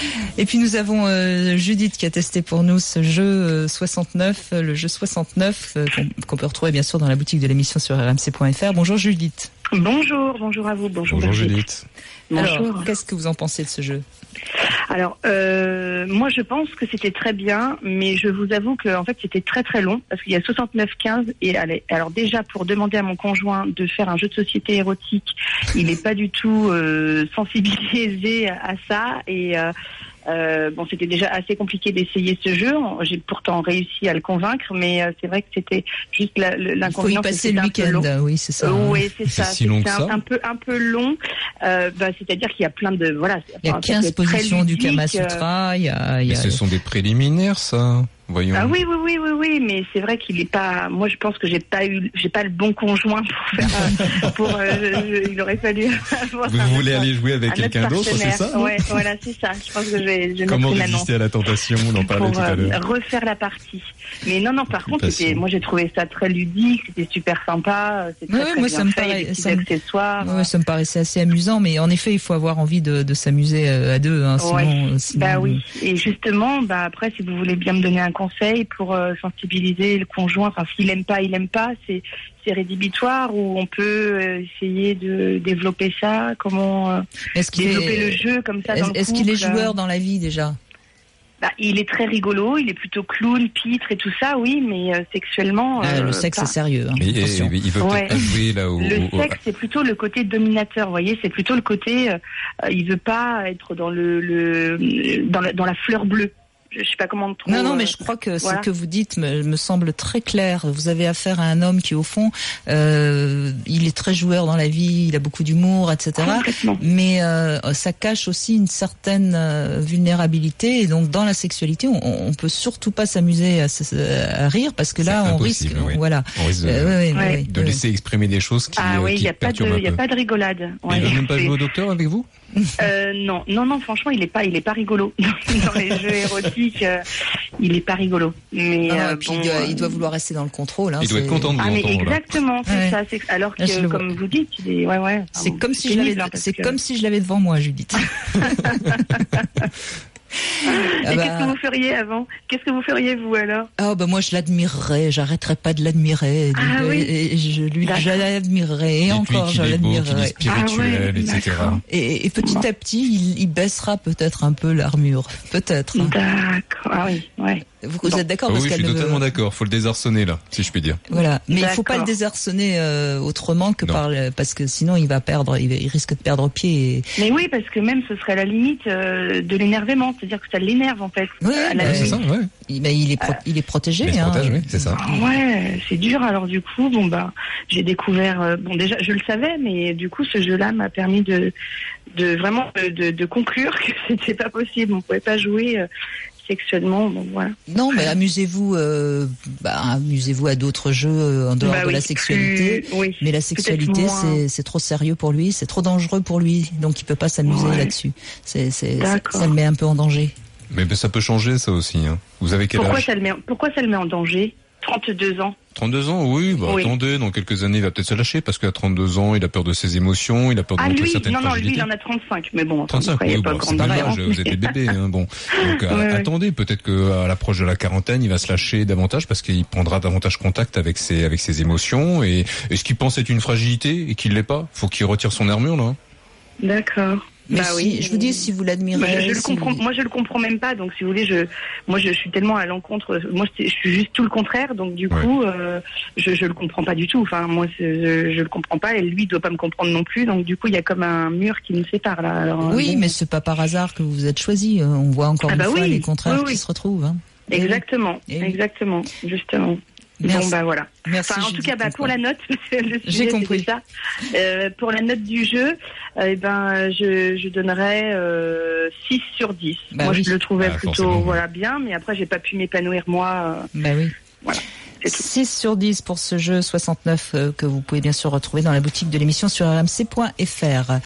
Et puis nous avons Judith qui a testé pour nous ce jeu 69, le jeu 69 qu'on peut retrouver bien sûr dans la boutique de l'émission sur rmc.fr. Bonjour Judith. Bonjour à vous. Bonjour Judith. Alors, qu'est-ce que vous en pensez de ce jeu ? Alors, moi je pense que c'était très bien, mais je vous avoue que en fait c'était très très long parce qu'il y a 69-15 et alors déjà pour demander à mon conjoint de faire un jeu de société érotique, il n'est pas du tout sensibilisé à ça et c'était déjà assez compliqué d'essayer ce jeu. J'ai pourtant réussi à le convaincre, mais c'est vrai que c'était juste l'inconvénient. Il faut y passer le week-end, oui, c'est ça. Oui, c'est ça. Si long que ça. Un peu long. C'est-à-dire qu'il y a plein de il y a 15 positions du Kama Sutra. Mais ce sont des préliminaires, ça. Voyons. Ah oui, mais c'est vrai qu'il est pas. Moi, je pense que j'ai pas le bon conjoint pour faire. Il aurait fallu avoir. Vous voulez aller jouer avec quelqu'un d'autre, c'est ça? Ouais, voilà, c'est ça. Je pense que je vais Comment résister à la tentation? On en parlait tout à l'heure. Refaire la partie. Mais non, par contre, moi j'ai trouvé ça très ludique, c'était super sympa, c'est très bien ça me fait, paraît, des petits accessoires. Ouais, ça me paraissait assez amusant, mais en effet, il faut avoir envie de s'amuser à deux, hein, sinon. Bah oui. Et justement, après, si vous voulez bien me donner un conseil pour sensibiliser le conjoint, enfin, s'il aime pas, c'est rédhibitoire ou on peut essayer de développer ça, comment développer le jeu comme ça dans le couple. Est-ce qu'il est joueur dans la vie déjà? Il est très rigolo, il est plutôt clown, pitre et tout ça, oui, mais sexuellement... le sexe, c'est sérieux. Hein, mais il veut peut-être pas jouer là où... Le sexe, c'est plutôt le côté dominateur, vous voyez, c'est plutôt le côté... il veut pas être dans dans la fleur bleue. Je sais pas comment trouver. Non, mais je crois que ce que vous dites me semble très clair. Vous avez affaire à un homme qui, au fond, il est très joueur dans la vie, il a beaucoup d'humour, etc. Mais ça cache aussi une certaine vulnérabilité. Et donc, dans la sexualité, on peut surtout pas s'amuser à rire parce que là, on risque, voilà, on risque de laisser exprimer des choses qui il y a pas de rigolade. Il veut même pas jouer au docteur avec vous? Non, franchement, il est pas rigolo dans les jeux érotiques. Il est pas rigolo. Mais il doit vouloir rester dans le contrôle. Hein, il doit être content de vous entendre. Mais exactement, c'est ça. Alors que, comme vous dites, il est C'est comme si je l'avais devant moi, Judith. Qu'est-ce que vous feriez avant? Qu'est-ce que vous feriez vous alors? Moi je l'admirerais, j'arrêterais pas de l'admirer. Je l'admirerais et encore je l'admirerais. Spirituel, etc. Et petit à petit il baissera peut-être un peu l'armure, peut-être. Hein. D'accord. Ah oui, ouais. Vous êtes d'accord? Oui, je suis totalement d'accord. Faut le désarçonner là, si je puis dire. Voilà, mais il faut pas le désarçonner autrement que parce que sinon il risque de perdre pied. Mais oui, parce que même ce serait la limite de l'énervement, c'est-à-dire que ça l'énerve en fait. Oui, c'est ça. Ouais. Il est protégé. Il protège, oui, c'est ça. Ouais, c'est dur. Alors du coup, j'ai découvert. Déjà, je le savais, mais du coup, ce jeu-là m'a permis de vraiment de conclure que c'était pas possible. On pouvait pas jouer. Sexuellement, voilà. Non, mais amusez-vous à d'autres jeux en dehors de la sexualité. Mais la sexualité, c'est trop sérieux pour lui, c'est trop dangereux pour lui, donc il peut pas s'amuser là-dessus. Ça le met un peu en danger. Mais ça peut changer, ça aussi. Hein. Vous avez quel âge? Pourquoi ça le met en danger? 32 ans. 32 ans, oui. Attendez, dans quelques années, il va peut-être se lâcher parce qu'à 32 ans, il a peur de ses émotions, il a peur de montrer certaines fragilités. Non, lui, il en a 35, mais bon. 35, oui, c'est pas l'âge, vous êtes des bébés, hein, bon. Donc, attendez, peut-être qu'à l'approche de la quarantaine, il va se lâcher davantage parce qu'il prendra davantage contact avec ses émotions et ce qu'il pense être une fragilité et qu'il l'est pas. Faut qu'il retire son armure, là. Hein. D'accord. Mais je vous dis, si vous l'admirez... Moi, je le comprends même pas. Donc, si vous voulez, je suis tellement à l'encontre. Moi, je suis juste tout le contraire. Donc, du coup, je le comprends pas du tout. Enfin, moi, je le comprends pas. Et lui, il doit pas me comprendre non plus. Donc, du coup, il y a comme un mur qui nous sépare, là. Alors, mais c'est pas par hasard que vous êtes choisi. On voit encore une fois les contraires qui se retrouvent. Hein. Exactement. Justement. Merci. Bon, voilà. Merci, en tout cas, pour la note, j'ai compris ça. Pour la note du jeu, je donnerais 6 sur 10. Moi, je le trouvais plutôt bien, mais après, j'ai pas pu m'épanouir moi. Voilà. 6 sur 10 pour ce jeu 69 que vous pouvez bien sûr retrouver dans la boutique de l'émission sur rmc.fr.